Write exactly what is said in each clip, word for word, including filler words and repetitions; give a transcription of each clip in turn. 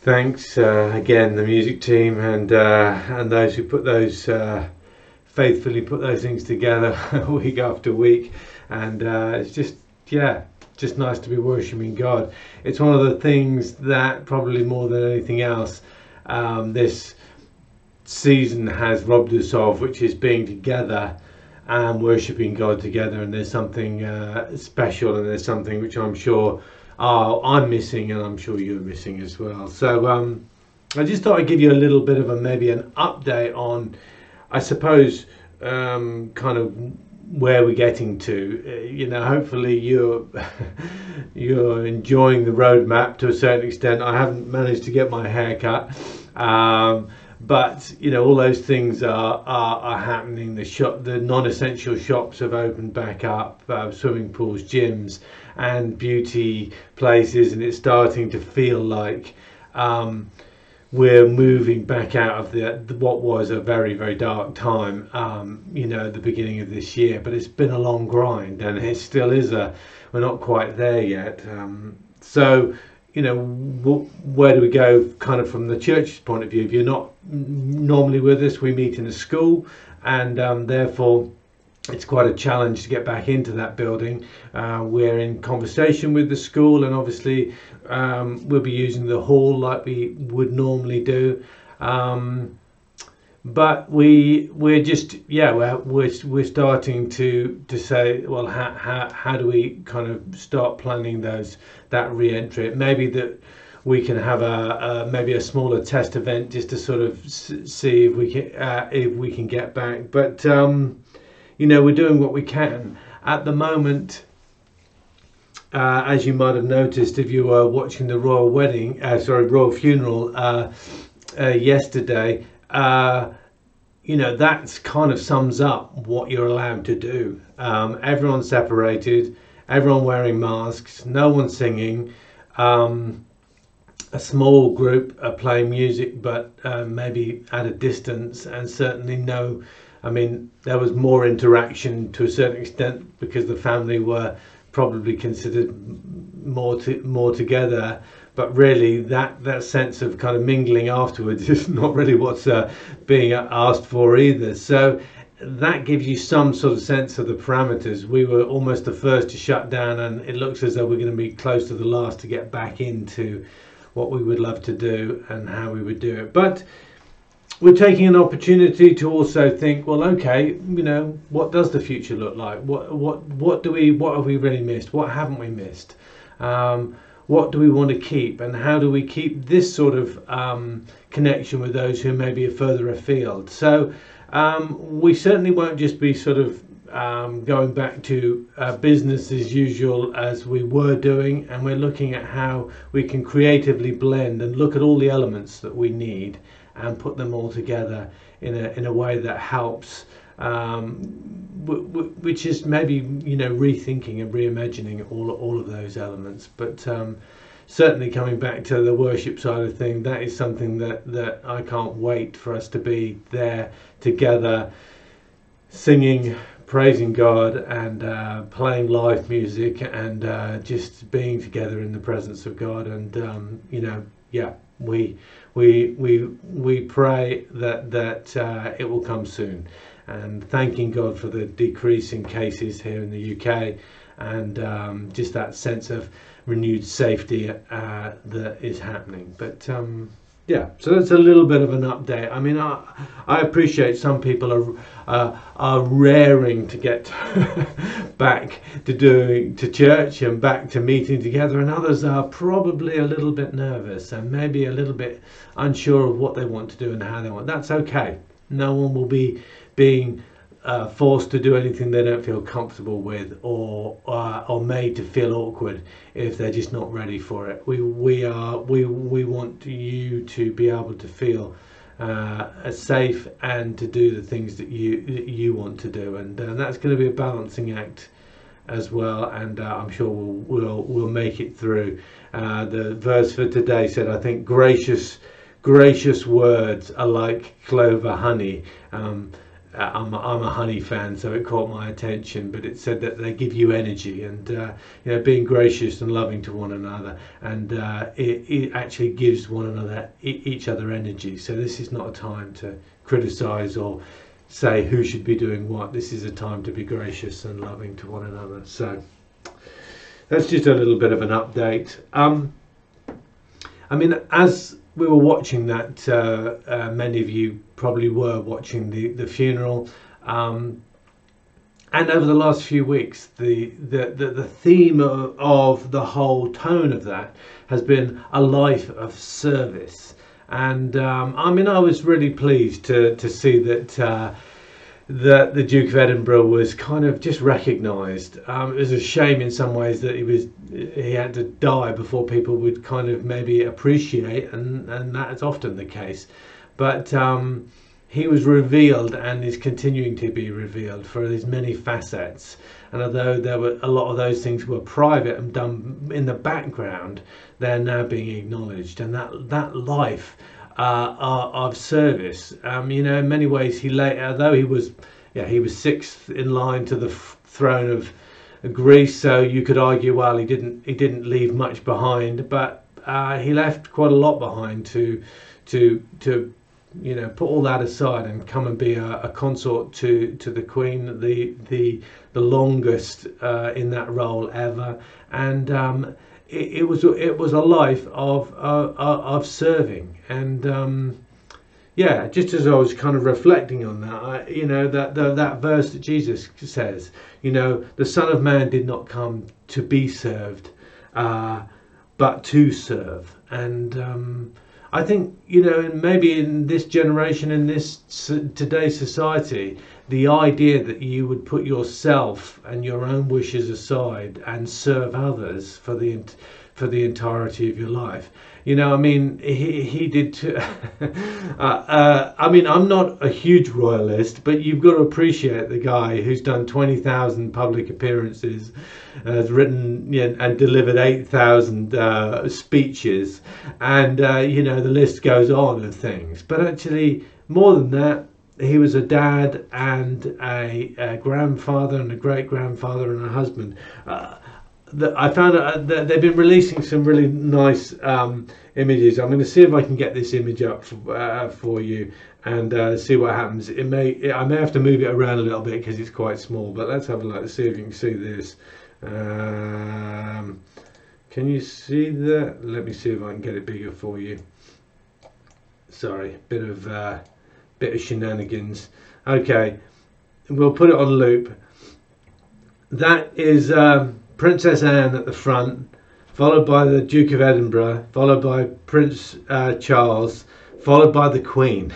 Thanks uh, again, the music team, and uh, and those who put those uh, faithfully put those things together week after week. And uh, it's just yeah, just nice to be worshiping God. It's one of the things that probably more than anything else, um, this season has robbed us of, which is being together and worshiping God together. And there's something uh, special, and there's something which I'm sure uh, I'm missing, and I'm sure you're missing as well. So um, I just thought I'd give you a little bit of a maybe an update on, I suppose, um, kind of where we're getting to. Uh, you know, hopefully you're you're enjoying the roadmap to a certain extent. I haven't managed to get my hair cut. Um, But you know, all those things are are, are happening. The shop, the non-essential shops have opened back up, uh, swimming pools, gyms, and beauty places, and it's starting to feel like um, we're moving back out of the, the what was a very very dark time. Um, you know, at the beginning of this year, but it's been a long grind, and it still is a. We're not quite there yet. Um, so. You know, where do we go kind of from the church's point of view? If you're not normally with us, we meet in a school, and um, therefore it's quite a challenge to get back into that building. Uh, we're in conversation with the school, and obviously um, we'll be using the hall like we would normally do. Um, but we we're just yeah we're we're, we're starting to to say, well, how, how how do we kind of start planning those that re-entry? Maybe that we can have a, a maybe a smaller test event just to sort of see if we can uh, if we can get back. But um, you know, we're doing what we can at the moment. Uh, as you might have noticed if you were watching the royal wedding, uh, sorry, royal funeral uh, uh, yesterday. Uh, you know, that's kind of sums up what you're allowed to do. Um, everyone's separated, everyone wearing masks, no one singing. Um, a small group are playing music, but uh, maybe at a distance, and certainly no. I mean, there was more interaction to a certain extent because the family were probably considered more to, more together. But really, that, that sense of kind of mingling afterwards is not really what's uh, being asked for either. So that gives you some sort of sense of the parameters. We were almost the first to shut down, and it looks as though we're going to be close to the last to get back into what we would love to do and how we would do it. But we're taking an opportunity to also think, well, okay, you know, what does the future look like? What what what do we what have we really missed? What haven't we missed? Um, what do we want to keep, and how do we keep this sort of um, connection with those who maybe are further afield? So um, we certainly won't just be sort of um, going back to uh, business as usual as we were doing, and we're looking at how we can creatively blend and look at all the elements that we need and put them all together in a in a way that helps, um, w- w- which is maybe, you know, rethinking and reimagining all all of those elements. But um, certainly coming back to the worship side of things, that is something that that I can't wait for us to be there together, singing, praising God, and uh, playing live music, and uh, just being together in the presence of God. And um, you know, yeah, we we we we pray that that uh, it will come soon, and thanking God for the decrease in cases here in the U K, and um, just that sense of renewed safety uh, that is happening. But um, yeah, so that's a little bit of an update. I mean, I, I appreciate some people are uh, are raring to get back to doing to church and back to meeting together, and others are probably a little bit nervous and maybe a little bit unsure of what they want to do and how they want. That's okay. No one will be being uh, forced to do anything they don't feel comfortable with, or uh, or made to feel awkward if they're just not ready for it. We we are we we want you to be able to feel uh, safe and to do the things that you that you want to do, and uh, that's going to be a balancing act as well. And uh, I'm sure we'll we'll we'll make it through. Uh, the verse for today said, I think, gracious gracious words are like clover honey. Um, uh, I'm, a, I'm a Honey fan, so it caught my attention. But it said that they give you energy, and uh, you know, being gracious and loving to one another, and uh, it, it actually gives one another each other energy. So this is not a time to criticize or say who should be doing what. This is a time to be gracious and loving to one another. So that's just a little bit of an update. Um, I mean, as we were watching that, uh, uh, many of you probably were watching the, the funeral. Um, and over the last few weeks, the, the, the, the theme of, of the whole tone of that has been a life of service. And um, I mean, I was really pleased to, to see that uh, that the Duke of Edinburgh was kind of just recognised. Um, it was a shame in some ways that he was he had to die before people would kind of maybe appreciate, and and that is often the case. But um, he was revealed and is continuing to be revealed for his many facets. And although there were a lot of those things were private and done in the background, they're now being acknowledged. And that that life Uh, of service, um, you know, in many ways, he lay, although he was, yeah, he was sixth in line to the f- throne of Greece. So you could argue, well, he didn't, he didn't leave much behind, but uh, he left quite a lot behind to, to, to, you know, put all that aside and come and be a, a consort to to the Queen, the the the longest uh, in that role ever, and. Um, It, it was it was a life of uh, of serving, and um, yeah, just as I was kind of reflecting on that, I, you know, that the, that verse that Jesus says, you know, the Son of Man did not come to be served, uh, but to serve. And um, I think, you know, maybe in this generation, in this today's society, the idea that you would put yourself and your own wishes aside and serve others for the for the entirety of your life, you know, I mean, he he did. Too. uh, uh, I mean, I'm not a huge royalist, but you've got to appreciate the guy who's done twenty thousand public appearances, has written, you know, and delivered eight thousand uh, speeches, and uh, you know, the list goes on of things. But actually, more than that, he was a dad and a, a grandfather and a great grandfather and a husband. Uh, the, I found out that they've been releasing some really nice um, images. I'm going to see if I can get this image up for, uh, for you and uh, see what happens. It may it, I may have to move it around a little bit because it's quite small. But let's have a look. See if you can see this. Um, can you see that? Let me see if I can get it bigger for you. Sorry, bit of. Uh, bit of shenanigans. Okay, we'll put it on loop. That is um, Princess Anne at the front, followed by the Duke of Edinburgh, followed by Prince uh, Charles, followed by the Queen.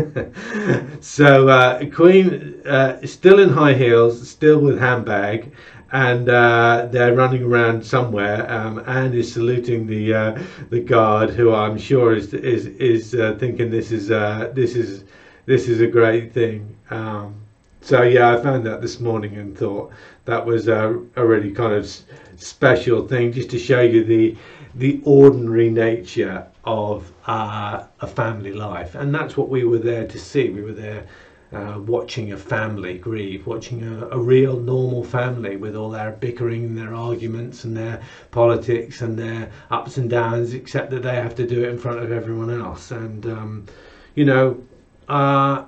So uh, Queen uh, is still in high heels, still with handbag, and uh, they're running around somewhere. Um, Anne is saluting the uh, the guard, who I'm sure is is is uh, thinking this is uh, this is this is a great thing. Um, so yeah, I found that this morning and thought that was a, a really kind of special thing, just to show you the the ordinary nature of uh, a family life. And that's what we were there to see. We were there uh, watching a family grieve, watching a, a real normal family with all their bickering and their arguments and their politics and their ups and downs, except that they have to do it in front of everyone else. And um, you know, uh,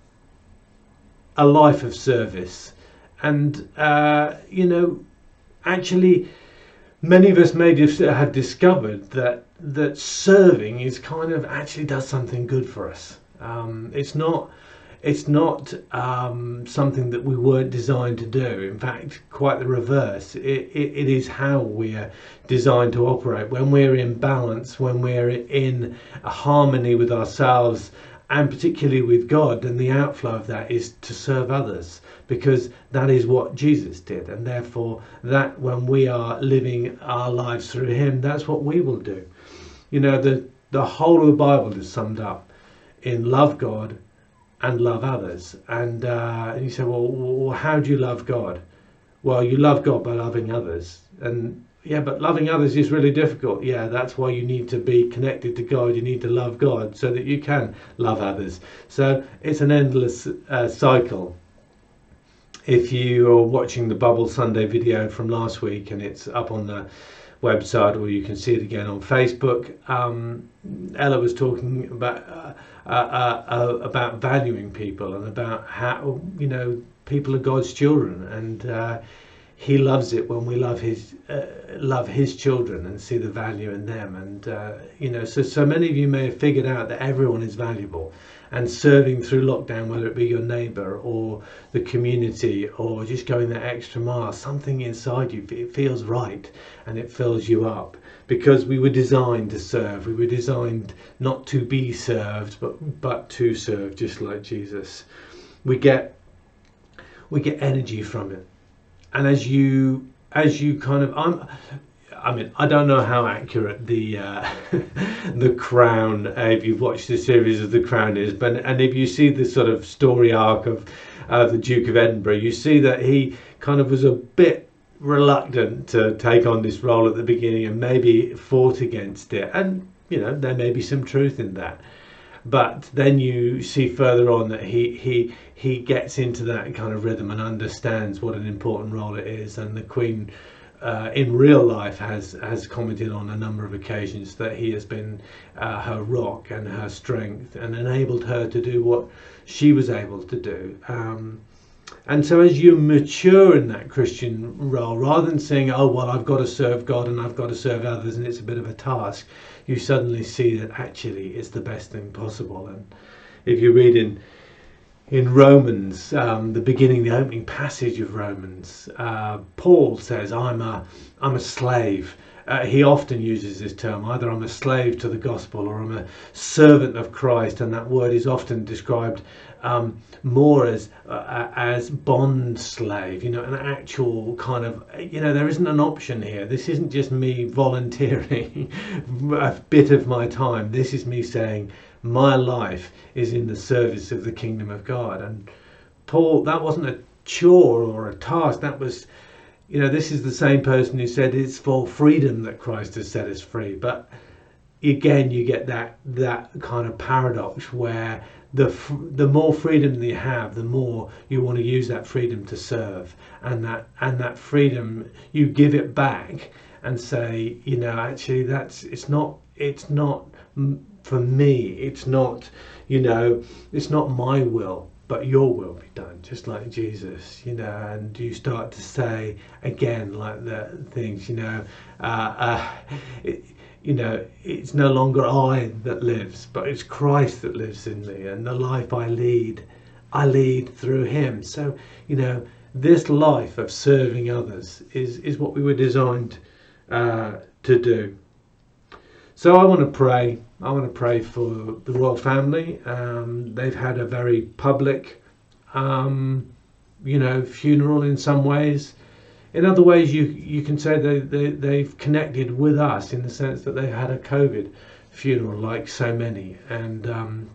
a life of service. And uh, you know, actually many of us may have discovered that that serving is kind of actually does something good for us. Um, it's not it's not um, something that we weren't designed to do. In fact, quite the reverse. It, it, it is how we are designed to operate. When we're in balance, when we're in a harmony with ourselves, and particularly with God, then the outflow of that is to serve others, because that is what Jesus did. And therefore, that when we are living our lives through him, that's what we will do. You know, the, the whole of the Bible is summed up in love God and love others. And, uh, and you say, well, well, how do you love God? Well, you love God by loving others. And yeah, but loving others is really difficult. Yeah, that's why you need to be connected to God. You need to love God so that you can love others. So it's an endless uh, cycle. If you are watching the Bubble Sunday video from last week, and it's up on the website, or you can see it again on Facebook, um, Ella was talking about uh, uh, uh, uh, about valuing people, and about how, you know, people are God's children, and uh, he loves it when we love his uh, love his children and see the value in them. And uh, you know, so so many of you may have figured out that everyone is valuable, and serving through lockdown, whether it be your neighbour or the community or just going that extra mile, something inside you, it feels right and it fills you up, because we were designed to serve. We were designed not to be served, but but to serve, just like Jesus. We get we get energy from it. And as you as you kind of I'm I mean, I don't know how accurate the uh, the Crown, uh, if you've watched the series of The Crown, is, but and if you see the sort of story arc of uh, the Duke of Edinburgh, you see that he kind of was a bit reluctant to take on this role at the beginning, and maybe fought against it. And you know, there may be some truth in that. But then you see further on that he he he gets into that kind of rhythm and understands what an important role it is. And the Queen, uh, in real life, has has commented on a number of occasions that he has been uh, her rock and her strength, and enabled her to do what she was able to do. Um, and so as you mature in that Christian role, rather than saying, oh, well, I've got to serve God and I've got to serve others and it's a bit of a task, you suddenly see that actually it's the best thing possible. And if you read in in Romans, um, the beginning, the opening passage of Romans, uh, Paul says, I'm a, I'm a slave. Uh, he often uses this term, either I'm a slave to the gospel or I'm a servant of Christ, and that word is often described um, more as uh, as bond slave, you know, an actual kind of, you know, there isn't an option here. This isn't just me volunteering a bit of my time. This is me saying my life is in the service of the kingdom of God. And Paul, that wasn't a chore or a task. That was, you know, this is the same person who said it's for freedom that Christ has set us free. But again, you get that that kind of paradox where the the more freedom that you have, the more you want to use that freedom to serve, and that and that freedom you give it back and say, you know, actually that's it's not it's not for me. It's not, you know, it's not my will, but your will be done, just like Jesus, you know. And you start to say again, like the things, you know, uh, uh, it, you know, it's no longer I that lives, but it's Christ that lives in me, and the life I lead, I lead through him. So, you know, this life of serving others is, is what we were designed uh, to do. So I want to pray. I want to pray for the royal family. Um, they've had a very public, um, you know, funeral in some ways. In other ways, you you can say they, they, they've connected with us in the sense that they had a COVID funeral, like so many. And um,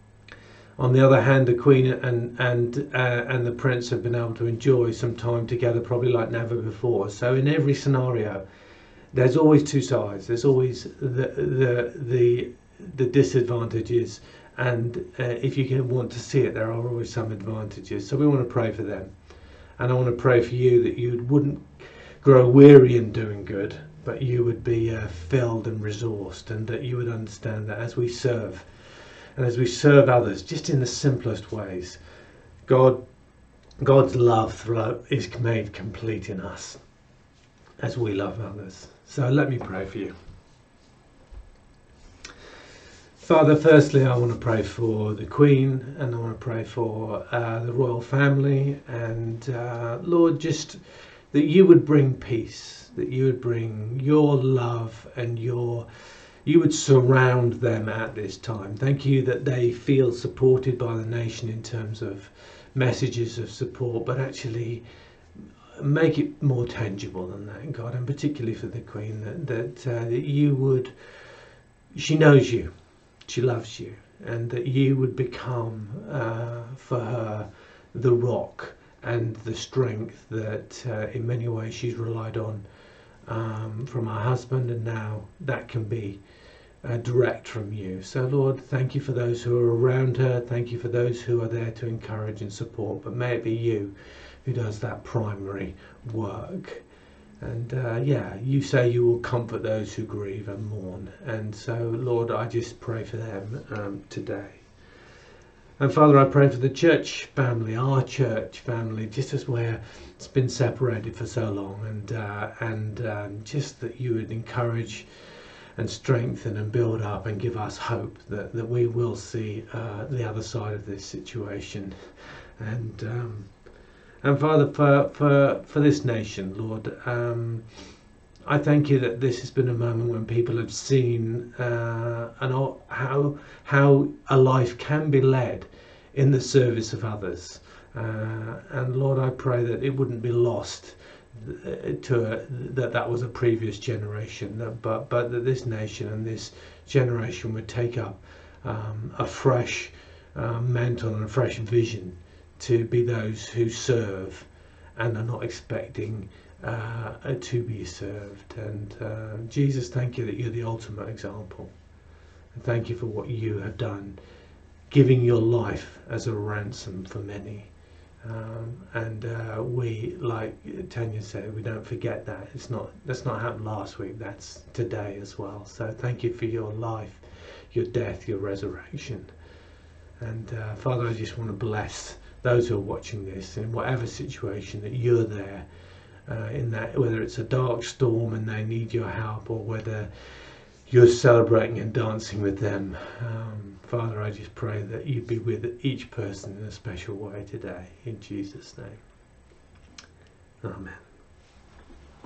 on the other hand, the Queen and and uh, and the Prince have been able to enjoy some time together, probably like never before. So in every scenario, there's always two sides. There's always the the the, the disadvantages, and uh, if you can want to see it, there are always some advantages. So we want to pray for them. And I want to pray for you that you wouldn't grow weary in doing good, but you would be uh, filled and resourced, and that you would understand that as we serve, and as we serve others, just in the simplest ways, God, God's love is made complete in us as we love others. So let me pray for you. Father, firstly, I want to pray for the Queen, and I want to pray for uh, the royal family, and uh, Lord, just that you would bring peace, that you would bring your love, and your you would surround them at this time. Thank you that they feel supported by the nation in terms of messages of support, but actually make it more tangible than that, God, and particularly for the Queen, that that, uh, that you would, she knows you. She loves you, and that you would become uh, for her the rock and the strength that uh, in many ways she's relied on um, from our husband, and now that can be uh, direct from you. So Lord, thank you for those who are around her. Thank you for those who are there to encourage and support, but may it be you who does that primary work. And uh, yeah, you say you will comfort those who grieve and mourn, and so Lord, I just pray for them um, today. And Father, I pray for the church family, our church family, just as where it's been separated for so long, and uh, and um, just that you would encourage and strengthen and build up and give us hope that, that we will see uh, the other side of this situation. And um, and Father, for, for, for this nation, Lord, um, I thank you that this has been a moment when people have seen uh, and how how a life can be led in the service of others. Uh, and Lord, I pray that it wouldn't be lost to a, that that was a previous generation, that, but but that this nation and this generation would take up um, a fresh uh, mantle and a fresh vision to be those who serve and are not expecting uh, to be served. And uh, Jesus, thank you that you're the ultimate example, and thank you for what you have done, giving your life as a ransom for many. Um, and uh, we, like Tanya said, we don't forget that. It's not, that's not happened last week, that's today as well. So thank you for your life, your death, your resurrection. And uh, Father, I just want to bless those who are watching this in whatever situation, that you're there uh, in that, whether it's a dark storm and they need your help, or whether you're celebrating and dancing with them. Um, Father, I just pray that you be with each person in a special way today, in Jesus' name. Amen.